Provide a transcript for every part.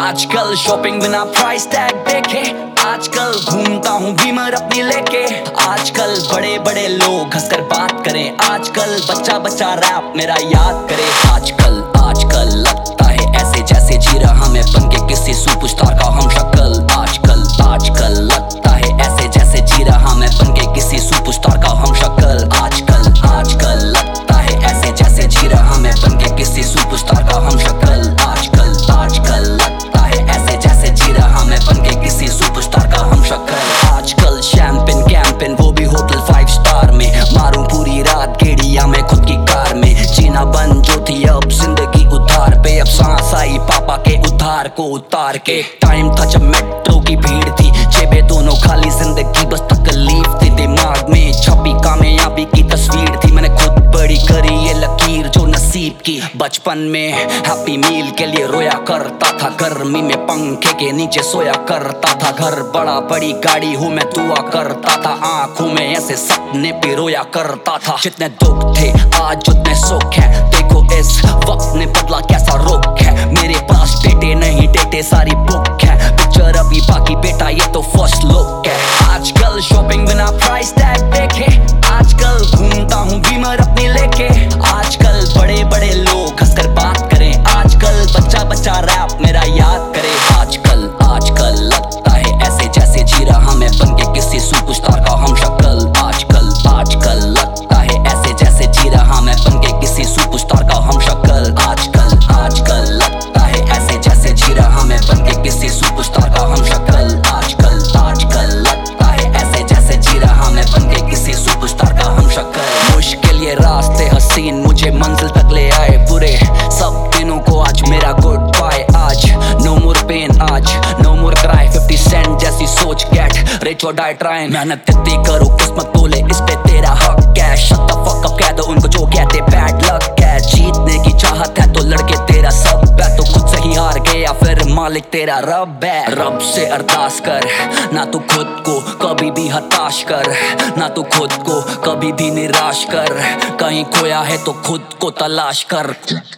आजकल शॉपिंग बिना price tag देखे, आजकल घूमता हूँ बीमर अपनी लेके। आजकल बड़े बड़े लोग हंसकर बात करें, आजकल बच्चा बच्चा रैप मेरा याद करे। आजकल आजकल लगता है ऐसे जैसे जी रहा मैं बन के किसी सुपरस्टार का हम शक्ल। आजकल आजकल लगता है ऐसे जैसे जी रहा मैं बन के किसी सुपरस्टार का हम शक्ल। आजकल आजकल लगता है ऐसे जैसे जी रहा मैं बन के किसी सुपरस्टार का हम शक्ल। आजकल आजकल लगता है ऐसे जैसे जी रहा मैं बन के किसी सुपरस्टार का हम शक्ल। आजकल शैंपेन कैंपेन वो भी होटल 5 स्टार में, मारूं पूरी रात गेड़िया मैं खुद की कार में। जीना बंद जो थी अब जिंदगी उधार पे, अब सांस आई पापा के उधार को उतार के। टाइम था जब मेट्रो की भीड़ थी, जेबें दोनों खाली, जिंदगी बस तकलीफ थी। दिमाग में छपी कामयाबी की तस्वीर थी, मैंने खुद बड़ी करी ये लकीर जो नसीब की। बचपन में हैप्पी मील के लिए रोया करता था, गर्मी में पंखे के नीचे सोया करता था। घर बड़ा बड़ी गाड़ी हूँ मैं दुआ करता था, आंखों में ऐसे सपने पिरोया करता था। जितने दुख थे आज उतने सुख है, देखो इस वक्त ने बदला कैसा रुख है। मेरे पास डेटे नहीं डेटे सारी बुक है, पिक्चर अभी बाकी बेटा ये तो फर्स्ट लुक है। आजकल शॉपिंग बिना प्राइस टैग देखे, आजकल घूमता हूँ बीमर अपनी लेके। आजकल बड़े बड़े लोग हंसकर बात करें, आजकल बच्चा बच्चा रैप मेरा याद करे। आजकल आजकल लगता है ऐसे जैसे जी रहा मैं बन के किसी सुपरस्टार का हम शक्ल। आजकल आजकल लगता है ऐसे जैसे जी रहा मैं बन के किसी सुपरस्टार का हम शक्ल। आजकल आजकल लगता है ऐसे जैसे जी रहा मैं बन के किसी सुपरस्टार का हम शक्ल। आजकल आजकल लगता है ऐसे जैसे जी रहा मैं बन के किसी सुपरस्टार का हम शक्ल। मुश्किल ये रास्ते हसीन मुझे मंजिल तक ले आए, पूरे सब दिनों को आज मेरा गुड बाय। आज नो मोर पेन, आज नो मोर क्राई, 50 सेंट जैसी सोच गेट रिच और डाई ट्राइंग। मेहनत इतनी करो किस्मत बोले इस पे तेरा हक है, शट द फक अप कह दो उनको जो कहते बैड लक है। जीतने की चाहत है तो लड़के तेरा सब है, तो खुद से ही हार गया फिर मालिक तेरा रब है। रब से अरदास कर, ना तू खुद को कभी भी हताश कर, ना तू खुद को कभी भी निराश कर। कहीं खोया है तो खुद को तलाश कर,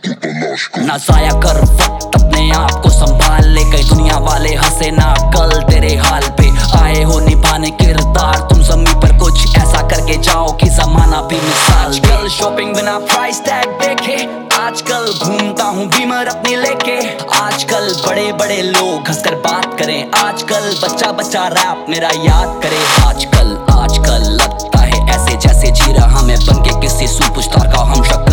ना जाया कर वक्त अपने आप को संभाल ले। कहीं दुनिया वाले हंसे ना कल तेरे हाल पे, आए हो निभाने किरदार तुम ज़मीं पर कुछ ऐसा करके जाओ कि जमाना भी मिसाल। आजकल शॉपिंग बिना प्राइस टैग देखे, आजकल घूमता हूँ बीमर अपनी लेके। आजकल बड़े बड़े लोग हंसकर बात करें, आजकल बच्चा बच्चा रैप मेरा याद करे। आजकल आजकल लगता है ऐसे जैसे जी रहा मैं बन के किसी सुपरस्टार का हम शक्ल।